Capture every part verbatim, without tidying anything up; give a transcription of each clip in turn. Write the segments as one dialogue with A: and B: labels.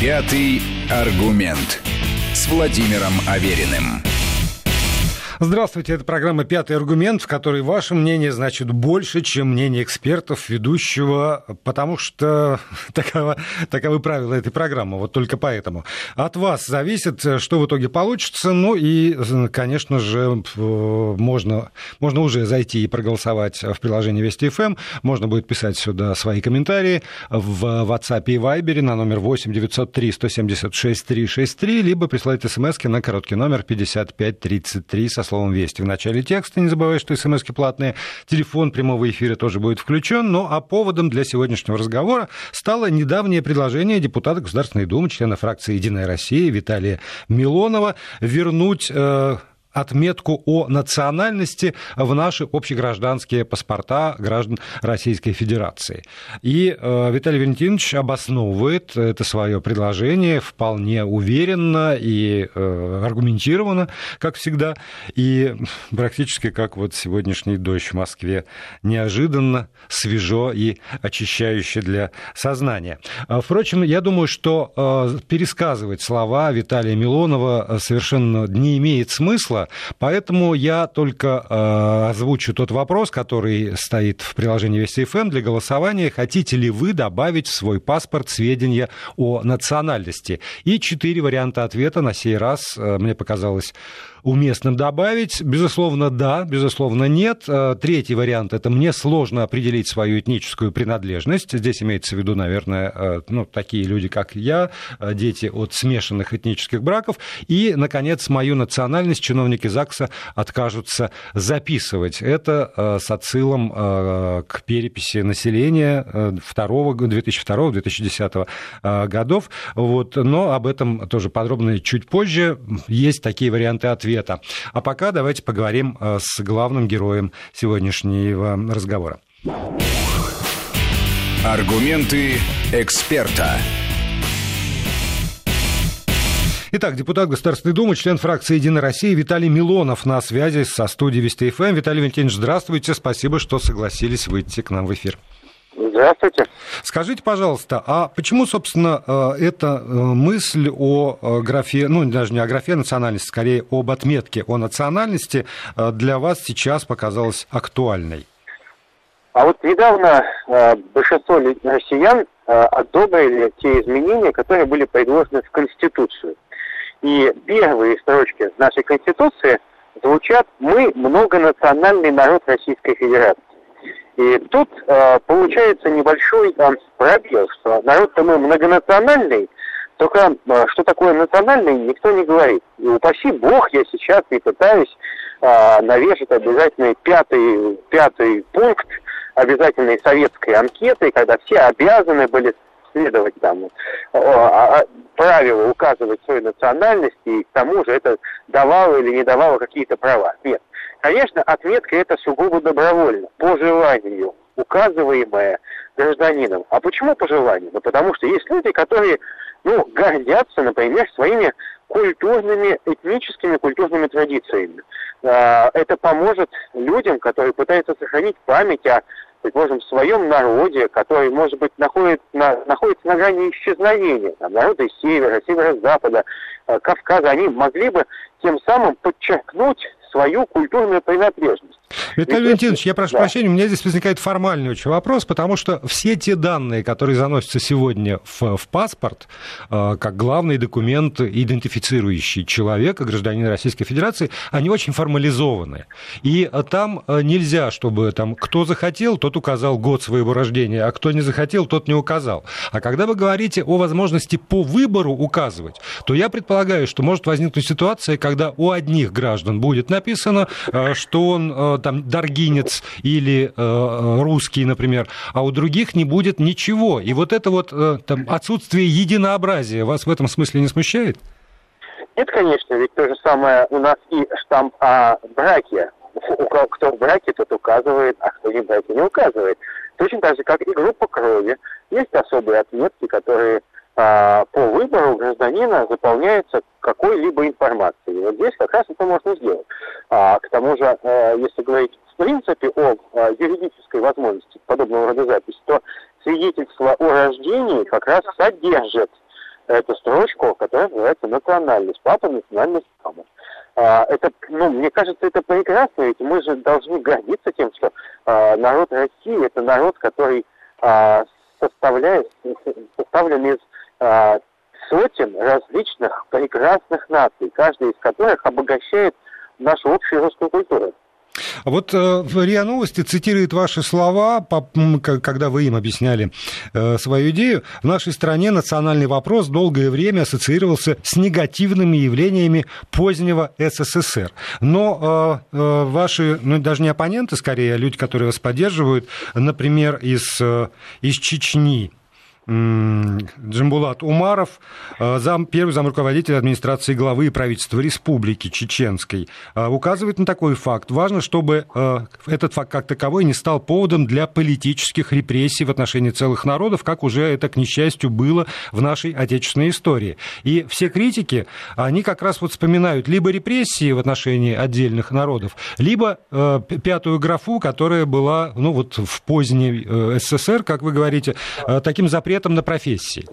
A: Пятый аргумент с Владимиром Авериным.
B: Здравствуйте, это программа «Пятый аргумент», в которой ваше мнение значит больше, чем мнение экспертов, ведущего, потому что таково, таковы правила этой программы, вот только поэтому. От вас зависит, что в итоге получится, ну и, конечно же, можно, можно уже зайти и проголосовать в приложении Вести эф эм, можно будет писать сюда свои комментарии в WhatsApp и Viber на номер восемь девятьсот три сто семьдесят шесть триста шестьдесят три, либо присылать смски на короткий номер пятьдесят пять тридцать три со словом «Вести» в начале текста. Не забывай, что смски платные. Телефон прямого эфира тоже будет включен. Ну, а поводом для сегодняшнего разговора стало недавнее предложение депутата Государственной Думы, члена фракции «Единая Россия» Виталия Милонова вернуть э, отметку о национальности в наши общегражданские паспорта граждан Российской Федерации. И э, Виталий Валентинович обосновывает это свое предложение вполне уверенно и э, аргументированно, как всегда, и практически как вот сегодняшний дождь в Москве, неожиданно, свежо и очищающе для сознания. Впрочем, я думаю, что э, пересказывать слова Виталия Милонова совершенно не имеет смысла. Поэтому я только э, озвучу тот вопрос, который стоит в приложении Вести эф эм для голосования. Хотите ли вы добавить в свой паспорт сведения о национальности? И четыре варианта ответа на сей раз э, мне показалось уместным добавить. Безусловно, да, безусловно, нет. Третий вариант – это мне сложно определить свою этническую принадлежность. Здесь имеется в виду, наверное, ну, такие люди, как я, дети от смешанных этнических браков. И, наконец, мою национальность чиновники ЗАГСа откажутся записывать. Это с отсылом к переписи населения две тысячи второго — две тысячи десятого годов. Вот. Но об этом тоже подробно чуть позже. Есть такие варианты ответа. А пока давайте поговорим с главным героем сегодняшнего разговора.
A: Аргументы эксперта.
B: Итак, депутат Государственной Думы, член фракции «Единая Россия» Виталий Милонов на связи со студией Вести эф эм. Виталий Валентинович, здравствуйте. Спасибо, что согласились выйти к нам в эфир.
C: Здравствуйте.
B: Скажите, пожалуйста, а почему, собственно, эта мысль о графе, ну, даже не о графе национальности, скорее об отметке о национальности для вас сейчас показалась актуальной?
C: А вот недавно большинство россиян одобрили те изменения, которые были предложены в Конституцию. И первые строчки нашей Конституции звучат: «Мы многонациональный народ Российской Федерации». И тут э, получается небольшой э, пробел, что народ-то мы многонациональный, только э, что такое национальный, никто не говорит. И упаси бог, я сейчас не пытаюсь э, навешать обязательный пятый, пятый пункт обязательной советской анкеты, когда все обязаны были следовать там э, правила, указывать свою национальность, и к тому же это давало или не давало какие-то права. Нет. Конечно, отметка это сугубо добровольно, по желанию, указываемая гражданином. А почему по желанию? Ну, потому что есть люди, которые, ну, гордятся, например, своими культурными, этническими культурными традициями. Это поможет людям, которые пытаются сохранить память о, предположим, своем народе, который, может быть, находится на, находится на грани исчезновения. Там, народы севера, северо-запада, Кавказа, они могли бы тем самым подчеркнуть свою культурную принадлежность.
B: Виталий Валентинович, я прошу да. прощения, у меня здесь возникает формальный очень вопрос, потому что все те данные, которые заносятся сегодня в, в паспорт, э, как главный документ, идентифицирующий человека, гражданина Российской Федерации, они очень формализованы. И там нельзя, чтобы там, кто захотел, тот указал год своего рождения, а кто не захотел, тот не указал. А когда вы говорите о возможности по выбору указывать, то я предполагаю, что может возникнуть ситуация, когда у одних граждан будет написано, э, что он э, там даргинец или э, русский, например, а у других не будет ничего. И вот это вот э, там, отсутствие единообразия вас в этом смысле не смущает?
C: Нет, конечно, ведь то же самое у нас и штамп о браке. У кого кто в браке, тот указывает, а кто не в браке, не указывает. Точно так же, как и группа крови. Есть особые отметки, которые а, по выбору гражданина заполняются какой-либо информацией. И вот здесь как раз это можно сделать. А, к тому же, а, если говорить в принципе о а, юридической возможности подобного рода записи, то свидетельство о рождении как раз содержит эту строчку, которая называется «национальность». Папа, национальность, мама. А, это, ну, мне кажется, это прекрасно, ведь мы же должны гордиться тем, что а, народ России – это народ, который а, составляет, составлен из а, сотен различных прекрасных наций, каждая из которых обогащает нашу общую русскую культуру.
B: Вот э, РИА Новости цитирует ваши слова, по, когда вы им объясняли э, свою идею. В нашей стране национальный вопрос долгое время ассоциировался с негативными явлениями позднего СССР. Но э, э, ваши, ну даже не оппоненты, скорее, а люди, которые вас поддерживают, например, из, э, из Чечни, Джамбулат Умаров, зам, первый замруководитель администрации главы правительства Республики Чеченской, указывает на такой факт. Важно, чтобы этот факт как таковой не стал поводом для политических репрессий в отношении целых народов, как уже это, к несчастью, было в нашей отечественной истории. И все критики, они как раз вот вспоминают либо репрессии в отношении отдельных народов, либо пятую графу, которая была, ну вот в поздней СССР, как вы говорите, таким запретом на профессии.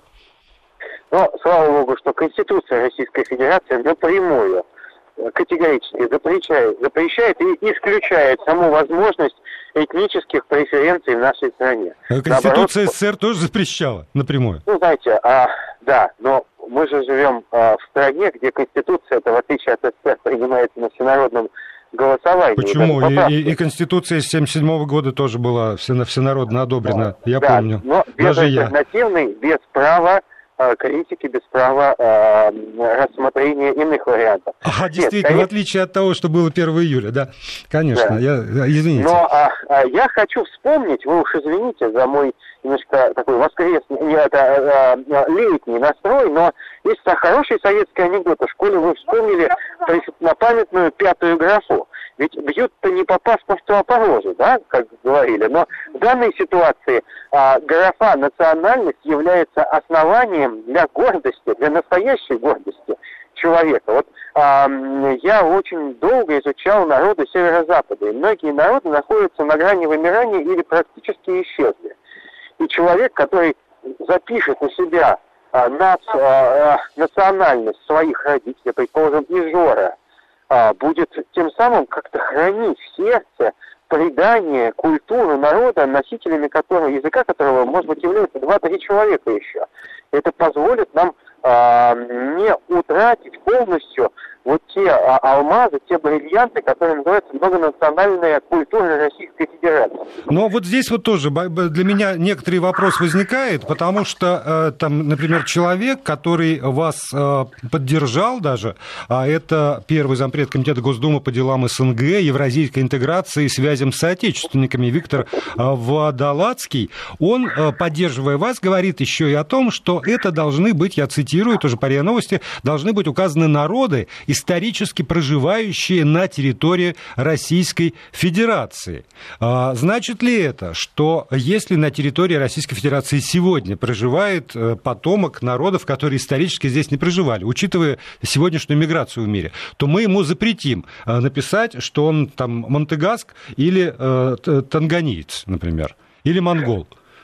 C: Но, слава богу, что Конституция Российской Федерации напрямую категорически запрещает, запрещает и исключает саму возможность этнических преференций в нашей стране.
B: Конституция
C: Наоборот,
B: СССР тоже запрещала напрямую.
C: Ну, знаете, а, да, но мы же живем а, в стране, где Конституция, это в отличие от СССР, принимается на всенародном голосовании.
B: Почему? И, и, и Конституция семьдесят седьмого года тоже была всенародно одобрена, да, я
C: да,
B: помню.
C: Но без альтернативной, без права э, критики, без права э, рассмотрения иных вариантов.
B: А, Нет, действительно, конечно... в отличие от того, что было первого июля, да, конечно, да. Я, извините.
C: Но а, а, я хочу вспомнить, вы уж извините за мой немножко такой воскресный, не, это, а, а, летний настрой, но есть хороший советский анекдот. В школе вы вспомнили преснопамятную пятую графу. Ведь бьют-то не по паспорту, а по роже, да, как говорили. Но в данной ситуации а, графа национальность является основанием для гордости, для настоящей гордости человека. Вот а, я очень долго изучал народы Северо-Запада, и многие народы находятся на грани вымирания или практически исчезли. И человек, который запишет на себя а, нац, а, национальность своих родителей, предположим, Ижора, а, будет тем самым как-то хранить в сердце предание, культуру народа, носителями которого, языка которого, может быть, являются два-три человека еще. Это позволит нам а, не утратить полностью вот те а, алмазы, те бриллианты, которые называются многонациональная культура Российской Федерации.
B: Но вот здесь вот тоже для меня некоторый вопрос возникает, потому что там, например, человек, который вас поддержал даже, а это первый зампред Комитета Госдумы по делам СНГ, евразийской интеграции и связям с соотечественниками Виктор Водолацкий, он, поддерживая вас, говорит еще и о том, что это должны быть, я цитирую, тоже по РИА Новости, должны быть указаны народы, исторически проживающие на территории Российской Федерации. Значит ли это, что если на территории Российской Федерации сегодня проживает потомок народов, которые исторически здесь не проживали, учитывая сегодняшнюю миграцию в мире, то мы ему запретим написать, что он там монтегаск или э, танганиец, например, или монгол?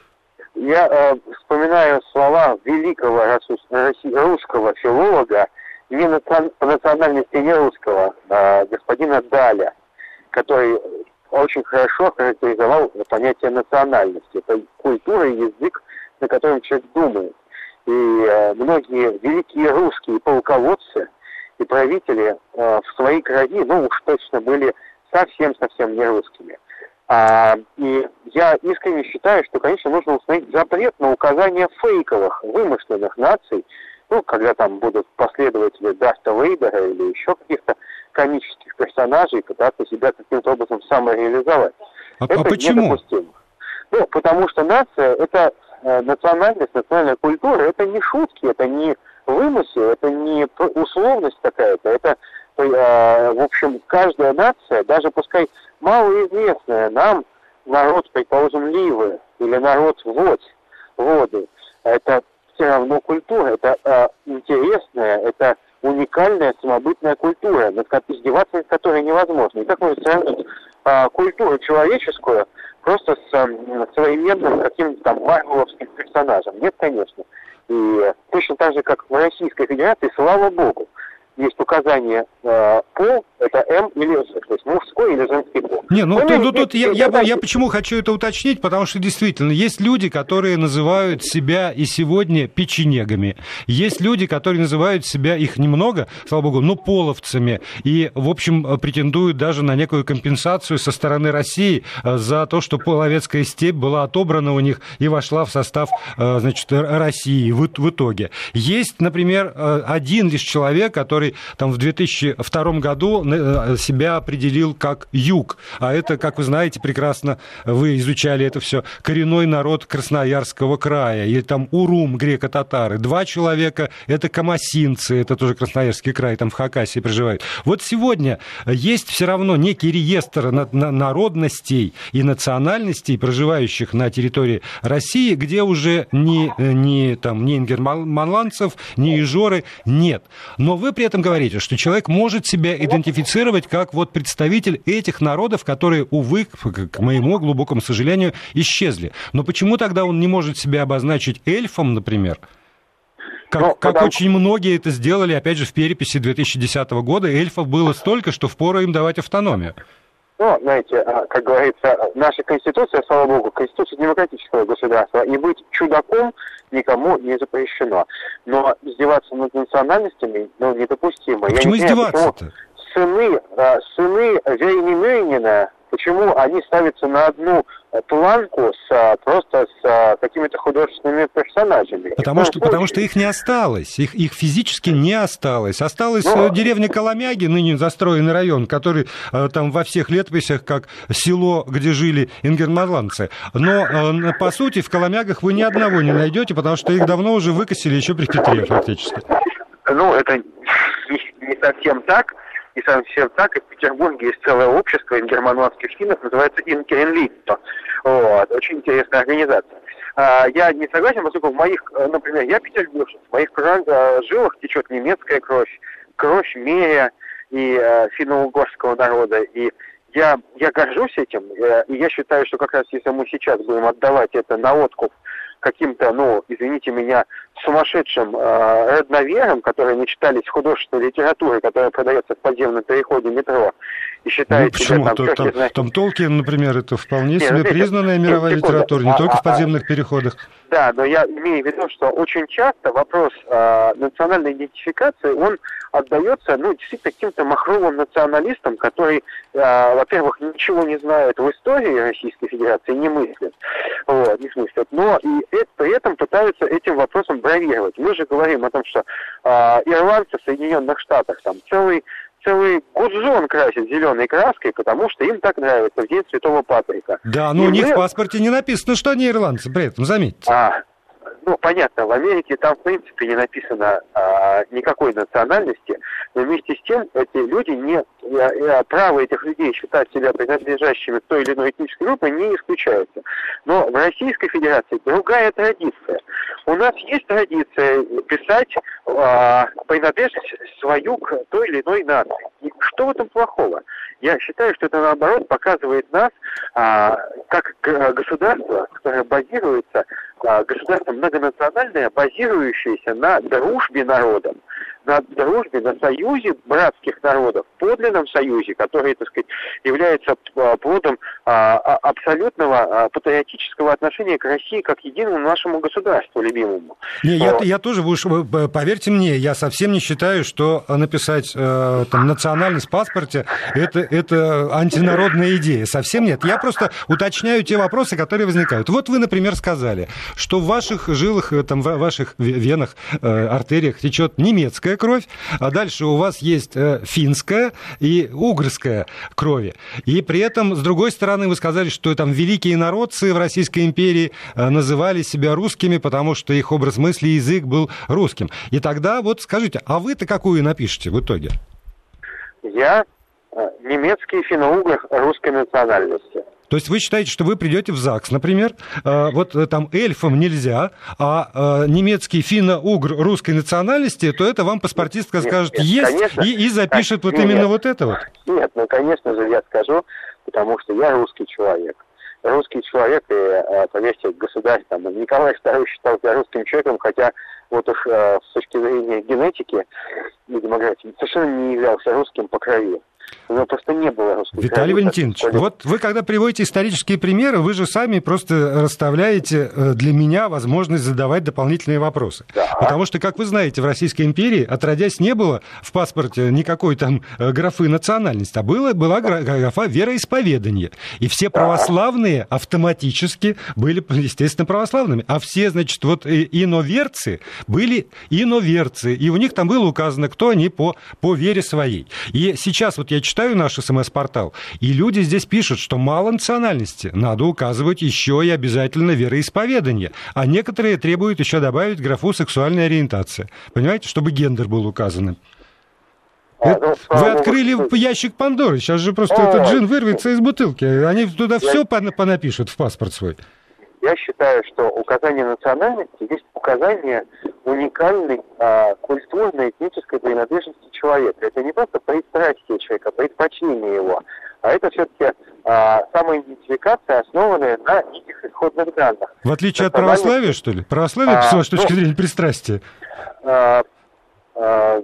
C: Я э, вспоминаю слова великого русского филолога, не наци... по национальности не русского, а господина Даля, который очень хорошо характеризовал понятие национальности. Это культура и язык, на котором человек думает. И э, многие великие русские полководцы и правители э, в своей крови, ну уж точно, были совсем-совсем не русскими. А, и я искренне считаю, что, конечно, нужно установить запрет на указание фейковых, вымышленных наций, ну, когда там будут последователи Дарта Вейдера или еще каких-то комических персонажей пытаться себя каким-то образом самореализовать.
B: А,
C: это
B: а почему?
C: недопустимо. Ну, потому что нация, это э, национальность, национальная культура, это не шутки, это не вымысел, это не условность какая-то, это, э, в общем, каждая нация, даже пускай малоизвестная нам, народ, предположим, Ливы или народ Водь, Воды, это все равно культура, это э, интересная, это уникальная самобытная культура, над издеваться над которой невозможно. И как можно сравнить э, культуру человеческую, просто с э, современным каким-то там марвеловским персонажем. Нет, конечно. И точно так же, как в Российской Федерации, слава богу, есть указание э, пол, это М или З, то есть мужской или женский пол.
B: Не, ну,
C: ну
B: тут,
C: не,
B: тут
C: не,
B: я,
C: не,
B: я,
C: не,
B: я почему хочу это уточнить, потому что действительно есть люди, которые называют себя и сегодня печенегами, есть люди, которые называют себя, их немного, слава богу, но половцами, и, в общем, претендуют даже на некую компенсацию со стороны России за то, что половецкая степь была отобрана у них и вошла в состав, значит, России в, в итоге. Есть, например, один лишь человек, который там в две тысячи втором году себя определил как юг, а это, как вы знаете прекрасно, вы изучали это все, коренной народ Красноярского края, или там урум, греко-татары. Два человека — это камасинцы, это тоже Красноярский край, там в Хакасии проживают. Вот сегодня есть все равно некий реестр народностей и национальностей, проживающих на территории России, где уже ни, ни, там, ни ингерманландцев, ни ижоры нет. Но вы при этом говорите, что человек может себя идентифицировать как вот представитель этих народов, которые, увы, к моему глубокому сожалению, исчезли. Но почему тогда он не может себя обозначить эльфом, например? Как,
C: ну,
B: как
C: потому...
B: очень многие это сделали, опять же, в переписи две тысячи десятого года. Эльфов было столько, что впору им давать автономию.
C: Ну, знаете, как говорится, наша Конституция, слава богу, Конституция демократического государства, и быть чудаком никому не запрещено. Но издеваться над национальностями, ну, недопустимо.
B: А почему издеваться-то?
C: Сыны, сыны Вейни-Мейнина, почему они ставятся на одну планку с, просто с какими-то художественными персонажами?
B: Потому что, потому что их не осталось, их, их физически не осталось. Осталась ну, деревня Коломяги, ныне застроенный район, который там во всех летописях как село, где жили ингерманландцы. Но, по сути, в Коломягах вы ни одного не найдете, потому что их давно уже выкосили еще при Петре фактически.
C: Ну, это не совсем так. И совсем так, и в Петербурге есть целое общество ингерманландских финнов, называется Инкеренлитто. Вот, очень интересная организация. А, я не согласен, поскольку в моих, например, я петербуржец, в моих жилах течет немецкая кровь, кровь меря и э, финно-угорского народа. И я, я горжусь этим, э, и я считаю, что как раз если мы сейчас будем отдавать это на откуп каким-то, ну, извините меня, сумасшедшим э, родноверам, которые начитались художественной литературы, которая продается в подземном переходе метро, и считает
B: ну, почему?
C: себя там...
B: Там, там, там Толкин, например, это вполне
C: нет,
B: себе
C: ну,
B: признанная
C: нет,
B: мировая
C: секунду.
B: литература, не
C: а,
B: только
C: а,
B: в подземных а, переходах.
C: Да, но я имею в виду, что очень часто вопрос э, национальной идентификации, он отдается, ну, действительно, каким-то махровым националистам, которые, э, во-первых, ничего не знают в истории Российской Федерации, не мыслят, вот, не смыслят, но и это, при этом пытаются этим вопросом бравировать. Мы же говорим о том, что э, ирландцы в Соединенных Штатах там целый целый гудзон красят зеленой краской, потому что им так нравится в день Святого Патрика.
B: Да, но и у них мы... в паспорте не написано, что они ирландцы, при этом, заметьте.
C: А, ну, понятно, в Америке там, в принципе, не написано а, никакой национальности, но вместе с тем эти люди, не, а, право этих людей считать себя принадлежащими к той или иной этнической группе не исключается. Но в Российской Федерации другая традиция. У нас есть традиция писать а, принадлежность свою к той или иной нации. И что в этом плохого? Я считаю, что это, наоборот, показывает нас а, как государство, которое базируется, а, государство многонациональное, базирующееся на дружбе народов, на дружбе, на союзе братских народов, подлинном союзе, который, так сказать, является плодом а, абсолютного а, патриотического отношения к России как единому нашему государству любимому.
B: Не, я, я тоже, вы уж поверьте мне, я совсем не считаю, что написать э, там, национальность в паспорте это, это антинародная идея. Совсем нет. Я просто уточняю те вопросы, которые возникают. Вот вы, например, сказали, что в ваших жилах, там, в ваших венах, э, артериях течет немецкая кровь, а дальше у вас есть э, финская и угорская крови. И при этом, с другой стороны, вы сказали, что там великие народцы в Российской империи э, называли себя русскими, потому что их образ мысли и язык был русским. И тогда вот скажите, а вы-то какую напишете в итоге?
C: Я э, немецкий финно-угор русской национальности.
B: То есть вы считаете, что вы придете в ЗАГС, например, э, вот э, там эльфам нельзя, а э, немецкий финно-угр русской национальности, то это вам паспортистка нет, скажет нет, есть конечно, и, и запишет так, вот нет, именно вот это вот?
C: Нет, ну, конечно же, я скажу, потому что я русский человек. русский человек, и, э, поверьте, государь, там, Николай второй считал себя русским человеком, хотя вот уж э, с точки зрения генетики и демографии совершенно не являлся русским по крови. У него просто не было русской крови.
B: Виталий Валентинович, вот вы, когда приводите исторические примеры, вы же сами просто расставляете для меня возможность задавать дополнительные вопросы.
C: Да.
B: Потому что, как вы знаете, в Российской империи, отродясь, не было в паспорте никакой там графы национальности, а было, была графа вероисповедания. И все православные автоматически были, естественно, православными. А все, значит, вот иноверцы были иноверцы. И у них там было указано, кто они по, по вере своей. И сейчас вот я читаю наш СМС-портал, и люди здесь пишут, что мало национальности, надо указывать еще и обязательно вероисповедание. А некоторые требуют еще добавить графу «сексуальная ориентация». Понимаете, чтобы гендер был указан. А, ну, вы открыли ну, ящик Пандоры, сейчас же просто О, этот джин вырвется из бутылки. Они туда я... все понапишут в паспорт свой.
C: Я считаю, что указание национальности есть указание уникальной а, культурной, этнической принадлежности человека. Это не просто пристрастие человека, предпочтение его, а это все-таки а, самоидентификация, основанная на этих исходных данных.
B: В отличие от православия, что ли? Православие, а, с вашей точки ну, зрения, пристрастие? А,
C: а,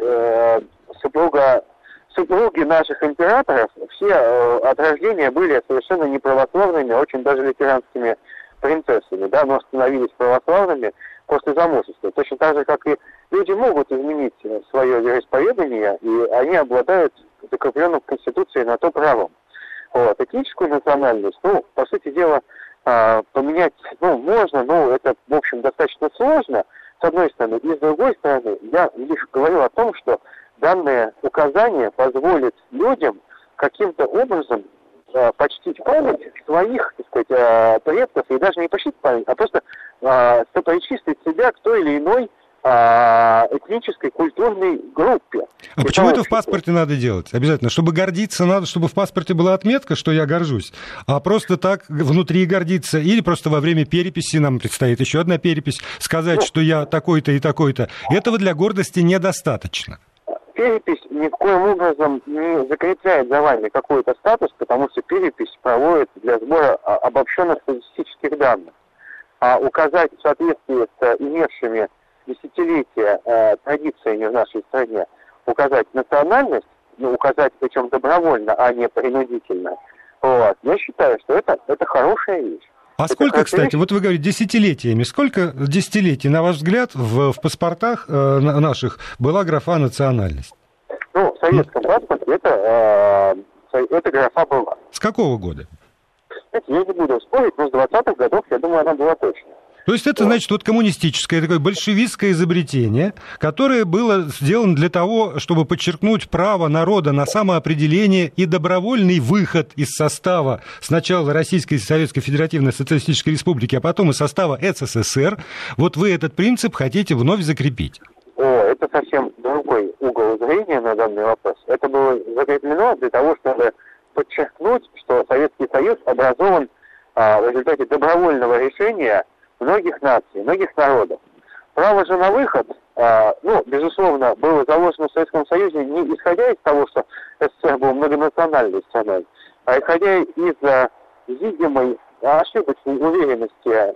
C: а, супруга... Супруги наших императоров все э, от рождения были совершенно неправославными, очень даже лютеранскими принцессами, да, но становились православными после замужества. Точно так же, как и люди могут изменить свое вероисповедание, и они обладают закрепленным в Конституции на то правом. Вот. Этническую национальность, ну, по сути дела, э, поменять, ну, можно, но это, в общем, достаточно сложно, с одной стороны. И с другой стороны, я лишь говорю о том, что данное указание позволит людям каким-то образом э, почтить память своих, так сказать, э, предков, и даже не почтить память, а просто э, сопричислить себя к той или иной э, этнической, культурной группе.
B: А и почему это в паспорте надо делать? Обязательно. Чтобы гордиться, надо, чтобы в паспорте была отметка, что я горжусь, а просто так внутри гордиться, или просто во время переписи, нам предстоит еще одна перепись, сказать, ну, что я такой-то и такой-то. Этого для гордости недостаточно.
C: Перепись ни в коем образом не закрепляет за вами какой-то статус, потому что перепись проводится для сбора обобщенных статистических данных. А указать в соответствии с имевшими десятилетия э, традициями в нашей стране, указать национальность, ну, указать причем добровольно, а не принудительно, вот, я считаю, что это, это хорошая вещь.
B: А это сколько, кстати, вот вы говорите, десятилетиями, сколько десятилетий, на ваш взгляд, в, в паспортах э, наших была графа национальность?
C: Ну, в советском паспорте это, э, эта графа была.
B: С какого года?
C: Знаете, я не буду спорить, но с двадцатых годов, я думаю, она была точно.
B: То есть это, значит, вот коммунистическое, такое большевистское изобретение, которое было сделано для того, чтобы подчеркнуть право народа на самоопределение и добровольный выход из состава сначала Российской Советской Федеративной Социалистической Республики, а потом из состава СССР. Вот вы этот принцип хотите вновь закрепить.
C: О, это совсем другой угол зрения на данный вопрос. Это было закреплено для того, чтобы подчеркнуть, что Советский Союз образован а, в результате добровольного решения многих наций, многих народов. Право же на выход, э, ну, безусловно, было заложено в Советском Союзе не исходя из того, что СССР был многонациональной страной, а исходя из э, видимой ошибочной уверенности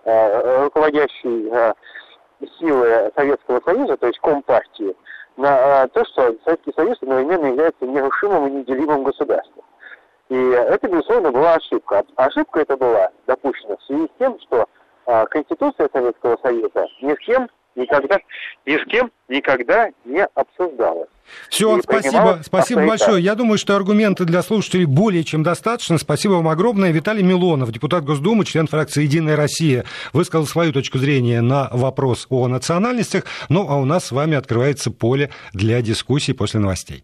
C: э, руководящей э, силы Советского Союза, то есть Компартии, на э, то, что Советский Союз одновременно является нерушимым и неделимым государством. И это, безусловно, была ошибка. Ошибка эта была допущена в связи с тем, что Конституция Советского Союза ни с кем никогда, ни с кем никогда не обсуждалась.
B: Все, спасибо, спасибо большое. Я думаю, что аргументы для слушателей более чем достаточно. Спасибо вам огромное. Виталий Милонов, депутат Госдумы, член фракции «Единая Россия», высказал свою точку зрения на вопрос о национальностях. Ну, а у нас с вами открывается поле для дискуссий после новостей.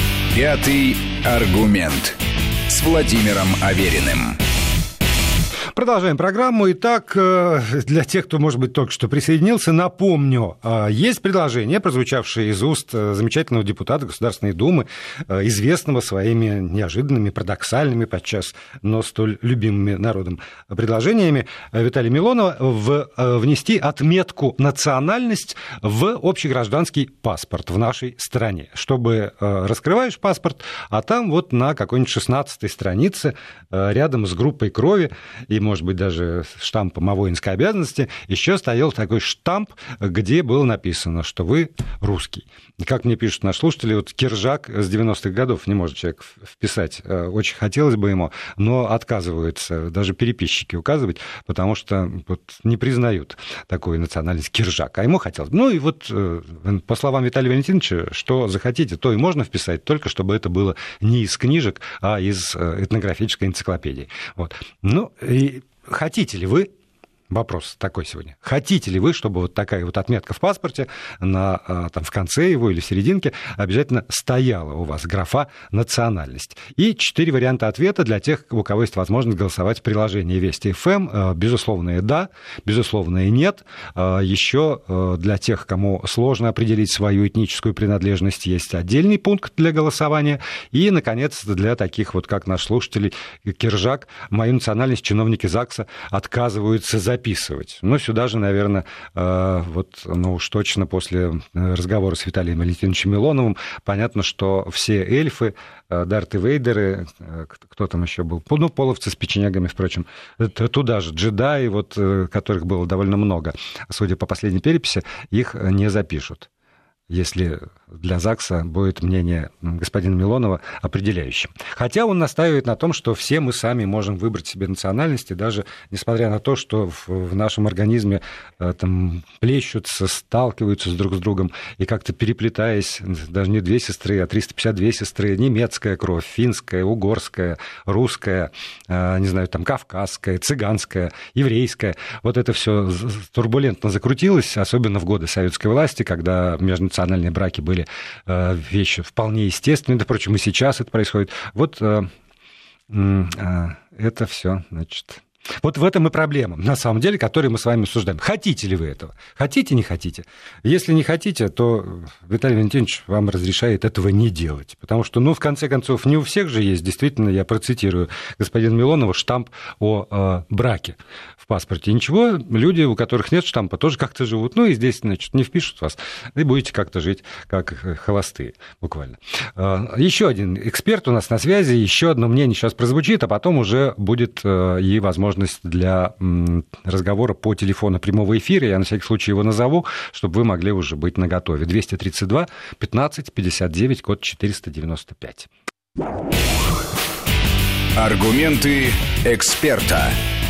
A: Пятый аргумент с Владимиром Авериным.
B: Продолжаем программу. Итак, для тех, кто, может быть, только что присоединился, напомню, есть предложение, прозвучавшее из уст замечательного депутата Государственной Думы, известного своими неожиданными, парадоксальными подчас, но столь любимыми народом предложениями Виталия Милонова, в, внести отметку «национальность» в общегражданский паспорт в нашей стране, чтобы раскрываешь паспорт, а там вот на какой-нибудь шестнадцатой странице рядом с группой крови и, может быть, даже штампом о воинской обязанности еще стоял такой штамп, где было написано, что вы русский. Как мне пишут наши слушатели, вот Киржак с девяностых годов не может человек вписать. Очень хотелось бы ему, но отказываются даже переписчики указывать, потому что вот не признают такую национальность Киржак. А ему хотелось бы. Ну и вот, по словам Виталия Валентиновича, что захотите, то и можно вписать, только чтобы это было не из книжек, а из этнографической энциклопедии. Вот. Ну, и хотите ли вы, вопрос такой сегодня, хотите ли вы, чтобы вот такая вот отметка в паспорте на, там, в конце его или в серединке обязательно стояла у вас графа «национальность»? И четыре варианта ответа для тех, у кого есть возможность голосовать в приложении Вести эф эм. Безусловное «да», безусловное «нет». Еще для тех, кому сложно определить свою этническую принадлежность, есть отдельный пункт для голосования. И, наконец, для таких вот, как наш слушатель Киржак, мою национальность чиновники ЗАГСа отказываются за записывать. Ну, сюда же, наверное, вот, ну уж точно после разговора с Виталием Валентиновичем Милоновым понятно, что все эльфы, Дарты Вейдеры, кто там еще был, ну, половцы с печенегами, впрочем, туда же джедаи, вот, которых было довольно много, судя по последней переписи, их не запишут, если для ЗАГСа будет мнение господина Милонова определяющим. Хотя он настаивает на том, что все мы сами можем выбрать себе национальности, даже несмотря на то, что в нашем организме там плещутся, сталкиваются с друг с другом, и как-то переплетаясь, даже не две сестры, а триста пятьдесят две сестры, немецкая кровь, финская, угорская, русская, не знаю, там кавказская, цыганская, еврейская, вот это все турбулентно закрутилось, особенно в годы советской власти, когда межнациональные браки были вещи вполне естественные, да, впрочем, и сейчас это происходит. Вот это все, значит... Вот в этом и проблема, на самом деле, которую мы с вами обсуждаем. Хотите ли вы этого? Хотите, не хотите? Если не хотите, то Виталий Валентинович вам разрешает этого не делать. Потому что, ну, в конце концов, не у всех же есть, действительно, я процитирую господина Милонова, штамп о э, браке в паспорте. И ничего, люди, у которых нет штампа, тоже как-то живут. Ну, и здесь, значит, не впишут вас, и будете как-то жить, как холостые, буквально. Э, еще один эксперт у нас на связи, еще одно мнение сейчас прозвучит, а потом уже будет э, и возможность для разговора по телефону прямого эфира. Я на всякий случай его назову, чтобы вы могли уже быть наготове. двести тридцать два пятнадцать пятьдесят девять, код четыреста девяносто пять.
A: Аргументы эксперта.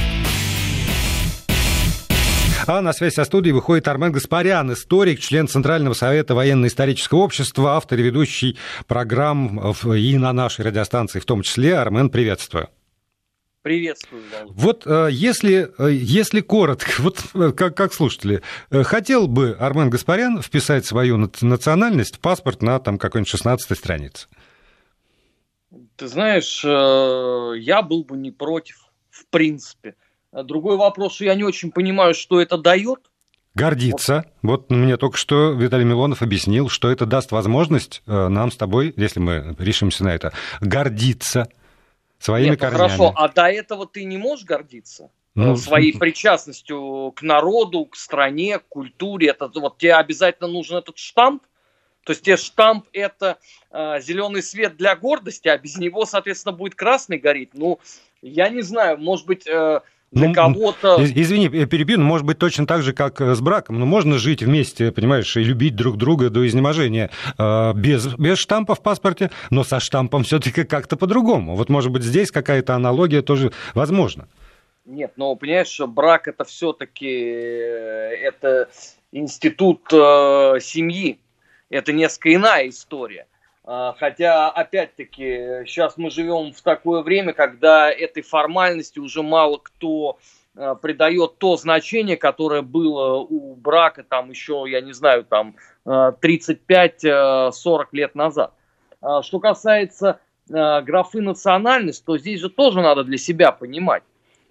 B: А на связь со студией выходит Армен Гаспарян, историк, член Центрального совета военно-исторического общества, автор и ведущий программ и на нашей радиостанции в том числе. Армен, приветствую.
D: Приветствую, да.
B: Вот если, если коротко, вот как, как слушатели, хотел бы Армен Гаспарян вписать свою национальность в паспорт на там какой-нибудь шестнадцатой странице?
D: Ты знаешь, я был бы не против, в принципе. Другой вопрос, что я не очень понимаю, что это дает.
B: Гордиться. Вот. вот мне только что Виталий Милонов объяснил, что это даст возможность нам с тобой, если мы решимся на это, гордиться своими
D: Нет,
B: корнями.
D: Хорошо, а до этого ты не можешь гордиться? Ну, своей причастностью к народу, к стране, к культуре. Это вот тебе обязательно нужен этот штамп. То есть тебе штамп это э, зеленый свет для гордости, а без него, соответственно, будет красный гореть. Ну, я не знаю, может быть, э, для ну, кого-то...
B: Извини, перебью, но может быть точно так же, как с браком. Но можно жить вместе, понимаешь, и любить друг друга до изнеможения э, без, без штампа в паспорте, но со штампом все-таки как-то по-другому. Вот, может быть, здесь какая-то аналогия тоже возможна.
D: Нет, но понимаешь, брак это все-таки это институт э, семьи. Это несколько иная история. Хотя, опять-таки, сейчас мы живем в такое время, когда этой формальности уже мало кто придает то значение, которое было у брака там еще, я не знаю, там тридцать пять сорок лет назад. Что касается графы национальность, то здесь же тоже надо для себя понимать.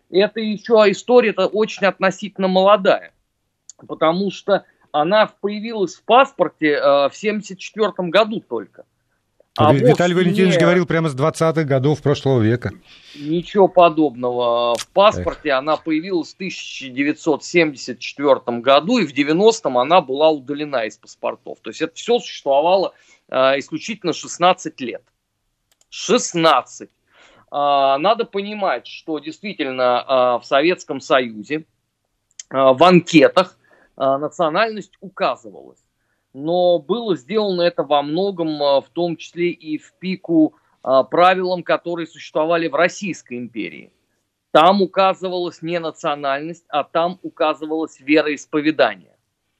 D: это еще история-то очень относительно молодая, потому что она появилась в паспорте э, в семьдесят четвёртом году только.
B: А Виталий Валентинович не... говорил прямо с двадцатых годов прошлого века.
D: Ничего подобного. В паспорте Эх. Она появилась в тысяча девятьсот семьдесят четвёртом году, и в девяностом она была удалена из паспортов. То есть это все существовало э, исключительно шестнадцать лет. шестнадцать. Э, надо понимать, что действительно э, в Советском Союзе э, в анкетах э, национальность указывалась. Но было сделано это во многом, в том числе и в пику правилам, которые существовали в Российской империи. Там указывалась не национальность, а там указывалось вероисповедание.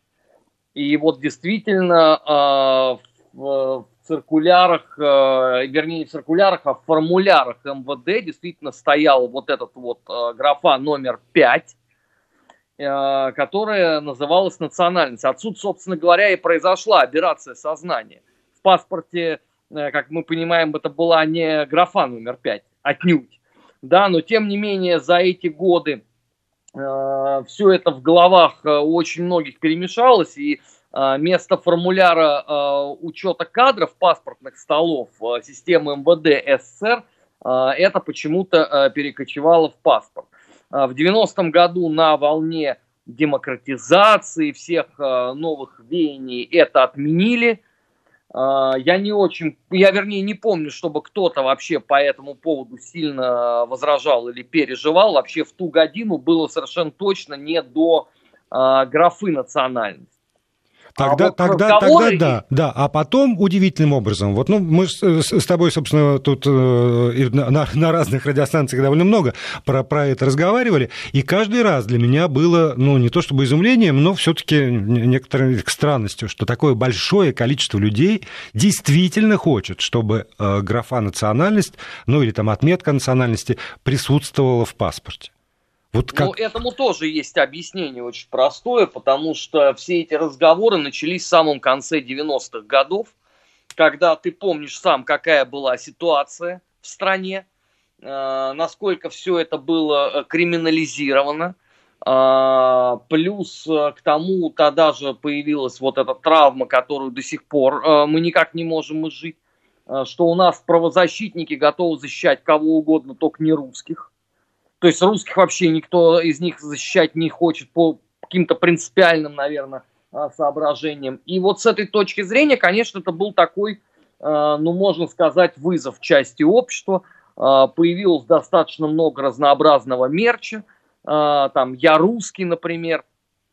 D: И вот действительно в циркулярах, вернее не в циркулярах, а в формулярах эм вэ дэ действительно стояла вот эта вот графа номер пять, которая называлась национальность. Отсюда, собственно говоря, и произошла аберрация сознания. В паспорте, как мы понимаем, это была не графа номер пять, отнюдь. Да, но тем не менее за эти годы э, все это в головах у очень многих перемешалось, и э, место формуляра э, учета кадров паспортных столов э, системы эм вэ дэ эс эс эс эр э, это почему-то э, перекочевало в паспорт. В девяностом году на волне демократизации всех э, новых веяний это отменили. Э, я не очень, я вернее не помню, чтобы кто-то вообще по этому поводу сильно возражал или переживал. Вообще в ту годину было совершенно точно не до э, графы национальности.
B: Тогда, а вот тогда, разговоры... тогда да, да. А потом удивительным образом, вот, ну, мы с, с тобой, собственно, тут э, на, на разных радиостанциях довольно много про, про это разговаривали, и каждый раз для меня было, ну, не то чтобы изумлением, но все-таки некоторой странностью, что такое большое количество людей действительно хочет, чтобы э, графа национальность, ну, или там отметка национальности присутствовала в паспорте. Вот как...
D: Ну, этому тоже есть объяснение очень простое, потому что все эти разговоры начались в самом конце девяностых годов, когда ты помнишь сам, какая была ситуация в стране, э, насколько все это было криминализировано, э, плюс к тому тогда же появилась вот эта травма, которую до сих пор э, мы никак не можем изжить, э, что у нас правозащитники готовы защищать кого угодно, только не русских. То есть русских вообще никто из них защищать не хочет по каким-то принципиальным, наверное, соображениям. И вот с этой точки зрения, конечно, это был такой, ну, можно сказать, вызов части общества. Появилось достаточно много разнообразного мерча. Там «Я русский», например,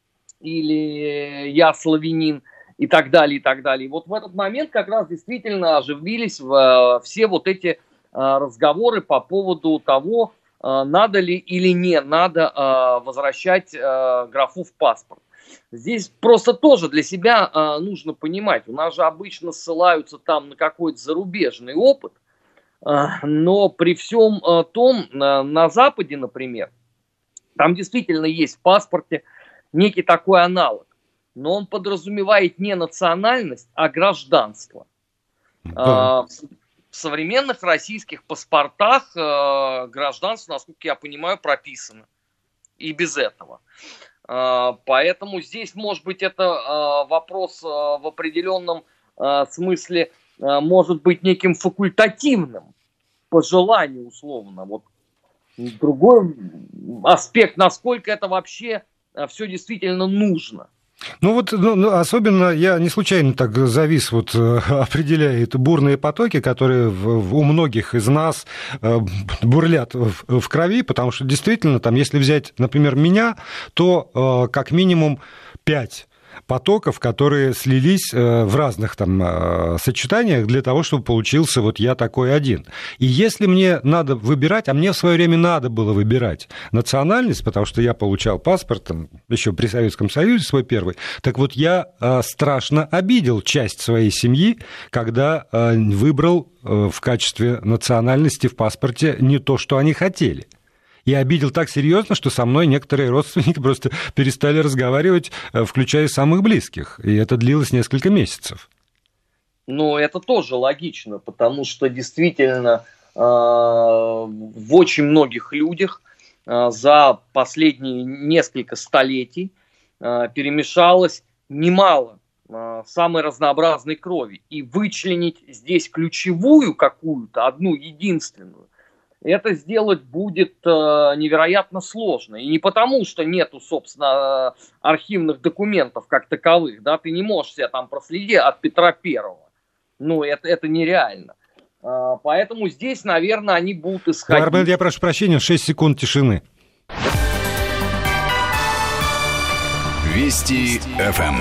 D: или «Я славянин», и так далее, и так далее. И вот в этот момент как раз действительно оживились все вот эти разговоры по поводу того, надо ли или не надо э, возвращать э, графу в паспорт. Здесь просто тоже для себя э, нужно понимать, у нас же обычно ссылаются там на какой-то зарубежный опыт, э, но при всем э, том, э, на Западе, например, там действительно есть в паспорте некий такой аналог, но он подразумевает не национальность, а гражданство. Да. Э, В современных российских паспортах э, гражданство, насколько я понимаю, прописано. И без этого. Э, поэтому здесь, может быть, это э, вопрос э, в определенном э, смысле э, может быть неким факультативным, по желанию условно. Вот другой аспект, насколько это вообще э, все действительно нужно.
B: Ну вот, ну, особенно я не случайно так завис, вот определяет бурные потоки, которые в, у многих из нас бурлят в, в крови, потому что действительно, там, если взять, например, меня, то как минимум пять потоков, которые слились в разных там сочетаниях для того, чтобы получился вот я такой один. И если мне надо выбирать, а мне в свое время надо было выбирать национальность, потому что я получал паспорт там, еще при Советском Союзе свой первый, так вот я страшно обидел часть своей семьи, когда выбрал в качестве национальности в паспорте не то, что они хотели. И обидел так серьезно, что со мной некоторые родственники просто перестали разговаривать, включая самых близких. И это длилось несколько месяцев.
D: Ну, это тоже логично, потому что действительно э, в очень многих людях за последние несколько столетий перемешалось немало самой разнообразной крови. И вычленить здесь ключевую какую-то, одну единственную, это сделать будет невероятно сложно. И не потому, что нету, собственно, архивных документов как таковых. Да? Ты не можешь себя там проследить от Петра Первого. Ну, это, это нереально. Поэтому здесь, наверное, они будут исходить...
B: Армен, я прошу прощения, шесть секунд тишины.
A: Вести эф эм.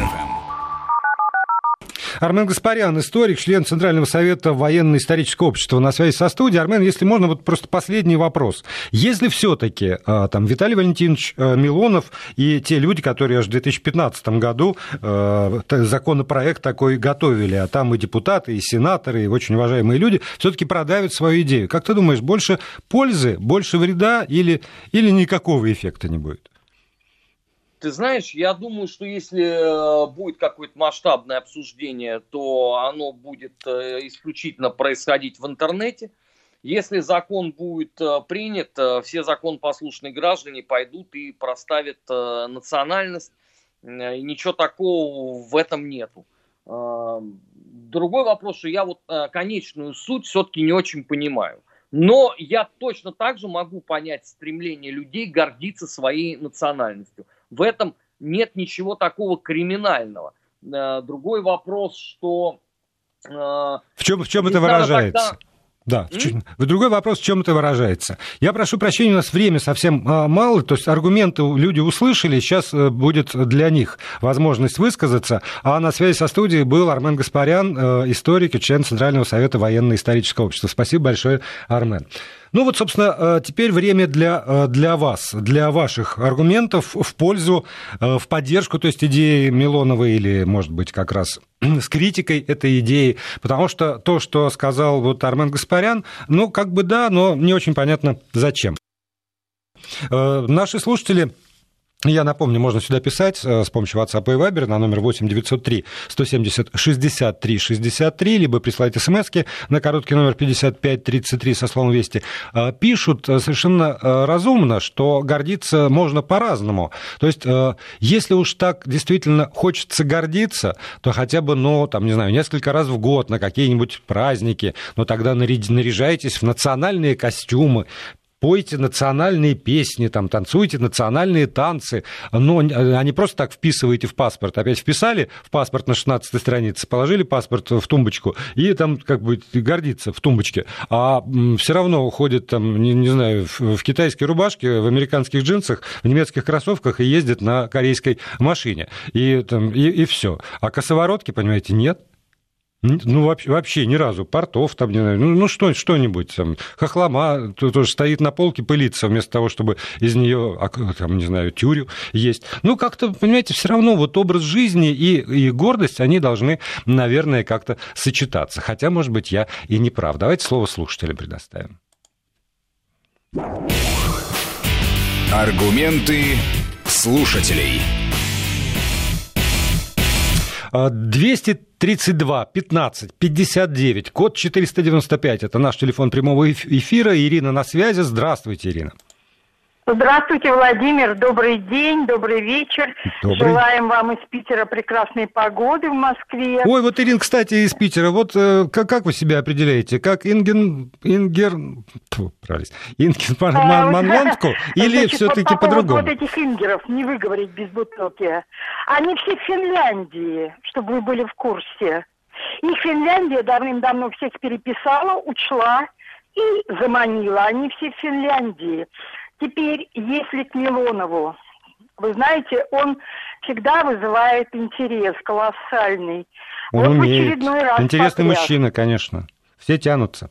B: Армен Гаспарян, историк, член Центрального совета военно-исторического общества, на связи со студией. Армен, если можно, вот просто последний вопрос. Если все-таки там Виталий Валентинович Милонов и те люди, которые аж в две тысячи пятнадцатом году законопроект такой готовили, а там и депутаты, и сенаторы, и очень уважаемые люди, все-таки продавят свою идею, как ты думаешь, больше пользы, больше вреда или, или никакого эффекта не будет?
D: Ты знаешь, я думаю, что если будет какое-то масштабное обсуждение, то оно будет исключительно происходить в интернете. Если закон будет принят, все законопослушные граждане пойдут и проставят национальность. И ничего такого в этом нету. Другой вопрос, что я вот конечную суть все-таки не очень понимаю. Но я точно так же могу понять стремление людей гордиться своей национальностью. В этом нет ничего такого криминального. Другой вопрос, что...
B: В чем, в чем это выражается? Тогда... Да, в чем... другой вопрос, в чем это выражается. Я прошу прощения, у нас время совсем мало, то есть аргументы люди услышали, сейчас будет для них возможность высказаться. А на связи со студией был Армен Гаспарян, историк и член Центрального совета военно-исторического общества. Спасибо большое, Армен. Ну вот, собственно, теперь время для, для вас, для ваших аргументов в пользу, в поддержку, то есть идеи Милонова или, может быть, как раз с критикой этой идеи, потому что то, что сказал вот Армен Гаспарян, ну, как бы да, но не очень понятно, зачем. Наши слушатели... Я напомню, можно сюда писать с помощью WhatsApp и Viber на номер восемь девятьсот три сто семьдесят шестьдесят три шестьдесят три, либо присылать смски на короткий номер пятьдесят пять тридцать три со словом «Вести». Пишут совершенно разумно, что гордиться можно по-разному. То есть, если уж так действительно хочется гордиться, то хотя бы, ну, там, не знаю, несколько раз в год на какие-нибудь праздники, но тогда наряжайтесь в национальные костюмы, пойте национальные песни, там, танцуйте национальные танцы, но а не просто так вписываете в паспорт. Опять вписали в паспорт на шестнадцатой странице, положили паспорт в тумбочку и там как бы гордиться в тумбочке. А все равно уходят там, не, не знаю, в, в китайской рубашке, в американских джинсах, в немецких кроссовках и ездят на корейской машине. И, там, и, и все. А косоворотки, понимаете, нет. Ну, вообще, вообще ни разу. Портов там, не знаю, ну, ну что, что-нибудь там. Хохлома тоже стоит на полке, пылится, вместо того, чтобы из нее, там, не знаю, тюрю есть. Ну, как-то, понимаете, все равно вот образ жизни и, и гордость, они должны, наверное, как-то сочетаться. Хотя, может быть, я и не прав. Давайте слово слушателям предоставим.
A: Аргументы слушателей.
B: двести тридцать два пятнадцать пятьдесят девять, код четыреста девяносто пять. Это наш телефон прямого эфира. Ирина на связи. Здравствуйте, Ирина.
E: Здравствуйте, Владимир. Добрый день, добрый вечер.
B: Добрый. Желаем вам из Питера прекрасной погоды в Москве. Ой, вот, Ирина, кстати, из Питера. Вот э, как, как вы себя определяете? Как Инген... Ингер... Фу, правильно. Инген Манландку? Или все-таки по по-другому? Вот этих ингеров, не выговорить без бутылки. Они все в Финляндии, чтобы вы были в курсе. И Финляндия давным-давно всех переписала, учла и заманила. Они все в Финляндии. Теперь, если к Милонову, вы знаете, он всегда вызывает интерес колоссальный. Он вот умеет. В очередной раз интересный потряс. Мужчина, конечно. Все тянутся.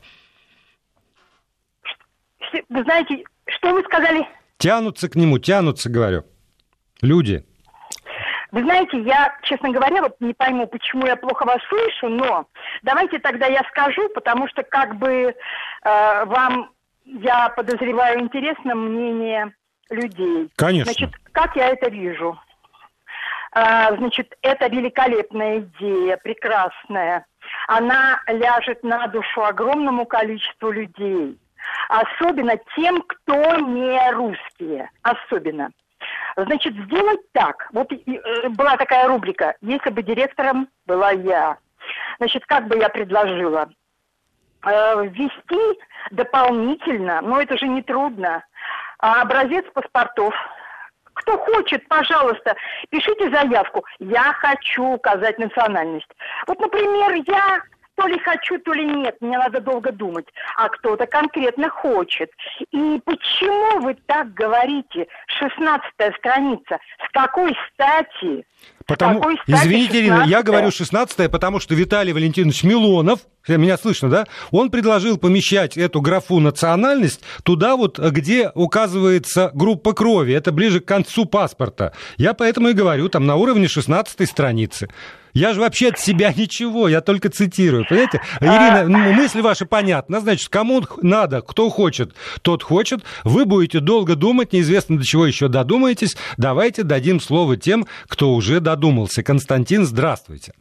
E: Вы знаете, что вы сказали?
B: Тянутся к нему, тянутся, говорю. Люди.
E: Вы знаете, я, честно говоря, вот не пойму, почему я плохо вас слышу, но давайте тогда я скажу, потому что как бы э, вам... Я подозреваю, интересно мнение людей.
B: Конечно.
E: Значит, как я это вижу? А, значит, это великолепная идея, прекрасная. Она ляжет на душу огромному количеству людей. особенно тем, кто не русские, особенно. Значит, сделать так. Вот была такая рубрика «Если бы директором была я». Значит, как бы я предложила? Ввести дополнительно, но это же не трудно, образец паспортов. Кто хочет, пожалуйста, пишите заявку. Я хочу указать национальность. Вот, например, я то ли хочу, то ли нет. Мне надо долго думать. А кто-то конкретно хочет. И почему вы так говорите? шестнадцатая страница. С какой стати?
B: Потому,
E: стати
B: извините, Ирина, я
E: шестнадцатая?
B: говорю шестнадцатая, потому что Виталий Валентинович Милонов, меня слышно, да? Он предложил помещать эту графу «национальность» туда вот, где указывается группа крови. Это ближе к концу паспорта. Я поэтому и говорю, там на уровне шестнадцатой страницы. Я же вообще от себя ничего, я только цитирую, понимаете? Ирина, мысль ваша понятна, значит, кому надо, кто хочет, тот хочет. Вы будете долго думать, неизвестно до чего еще додумаетесь. Давайте дадим слово тем, кто уже додумался. Константин, здравствуйте.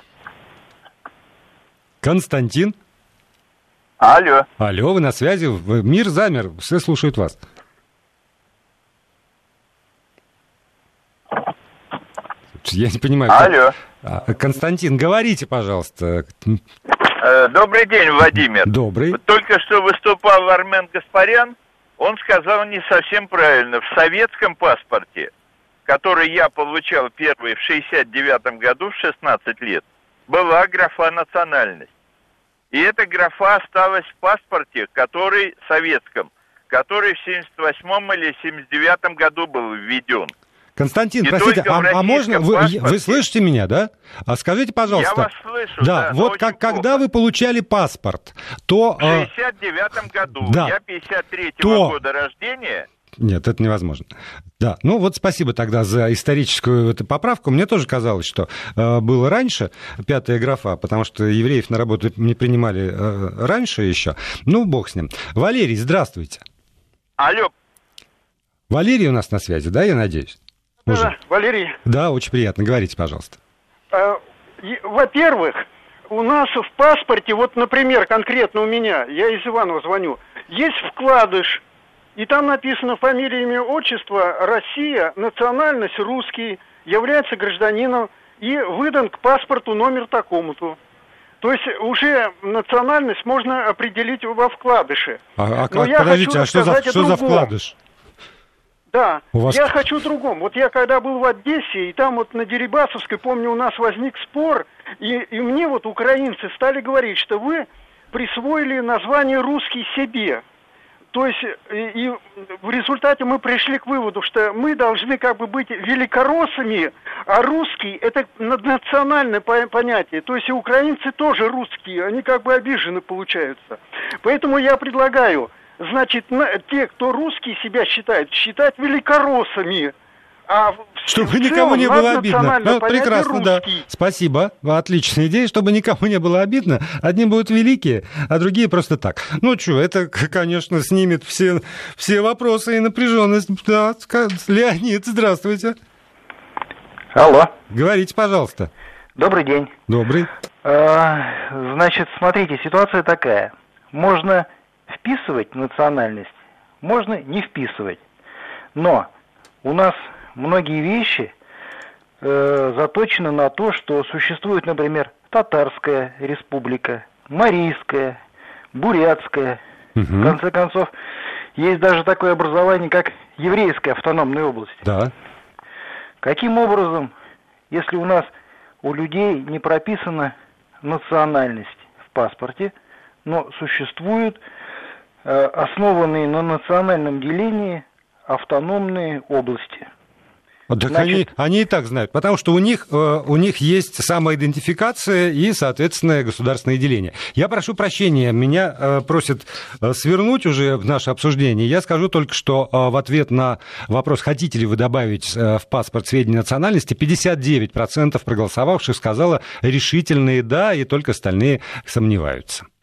B: Константин?
F: Алло.
B: Алло, вы на связи, мир замер, все слушают вас. Я не понимаю.
F: Алло.
B: Константин, говорите, пожалуйста.
F: Добрый день, Владимир.
B: Добрый.
F: Только что выступал Армен Гаспарян. Он сказал не совсем правильно. В советском паспорте, который я получал первый в шестьдесят девятом году, в шестнадцать лет, была графа «национальность». И эта графа осталась в паспорте, который советском, который в семьдесят восьмом или семьдесят девятом году был введен.
B: Константин,
F: и
B: простите, а, а можно... Вы,
F: паспорте...
B: вы слышите меня, да? А скажите, пожалуйста...
F: Я вас слышу,
B: да. Да, вот как, когда вы получали паспорт, то...
F: В шестьдесят девятом году.
B: Да.
F: Я пятьдесят третьего
B: то...
F: года рождения...
B: Нет, это невозможно. Да, ну вот спасибо тогда за историческую эту поправку. Мне тоже казалось, что э, было раньше пятая графа, потому что евреев на работу не принимали э, раньше еще. Ну, бог с ним. Валерий, здравствуйте.
F: Алло.
B: Валерий у нас на связи, да, я надеюсь? Уже.
G: Да, Валерий.
B: Да, очень приятно. Говорите, пожалуйста.
G: А, и, во-первых, у нас в паспорте, вот, например, конкретно у меня, я из Иванова звоню, есть вкладыш, и там написано фамилия, имя, отчество, Россия, национальность русский, является гражданином и выдан к паспорту номер такому-то. То есть уже национальность можно определить во вкладыше.
B: А, а как, подождите, а что за, что за вкладыш?
G: Да,
B: вас...
G: я хочу другом. Вот я когда был в Одессе, и там вот на Дерибасовской, помню, у нас возник спор, и, и мне вот украинцы стали говорить, что вы присвоили название «русский» себе. То есть и, и в результате мы пришли к выводу, что мы должны как бы быть великороссами, а русский – это наднациональное понятие. То есть и украинцы тоже русские, они как бы обижены получаются. Поэтому я предлагаю... Значит, те, кто русские себя считают, считать великороссами. А
B: чтобы никому не было обидно. Ну, прекрасно, да. Спасибо. Отличная идея, чтобы никому не было обидно. Одни будут великие, а другие просто так. Ну что, это, конечно, снимет все, все вопросы и напряженность. Да, Леонид, здравствуйте.
H: Алло.
B: Говорите, пожалуйста.
H: Добрый день.
B: Добрый.
H: А, значит, смотрите, ситуация такая. Можно вписывать национальность, можно не вписывать. Но у нас многие вещи э, заточены на то, что существует, например, Татарская республика, Марийская, Бурятская. Угу. В конце концов, есть даже такое образование, как Еврейская автономная область.
B: Да.
H: Каким образом, если у нас у людей не прописана национальность в паспорте, но существуют основанные на национальном делении автономные области.
B: Так Значит... они, они и так знают, потому что у них, у них есть самоидентификация и, соответственно, государственное деление. Я прошу прощения, меня просят свернуть уже в наше обсуждение. Я скажу только, что в ответ на вопрос, хотите ли вы добавить в паспорт сведения национальности, пятьдесят девять процентов проголосовавших сказало решительные «да», и только остальные сомневаются.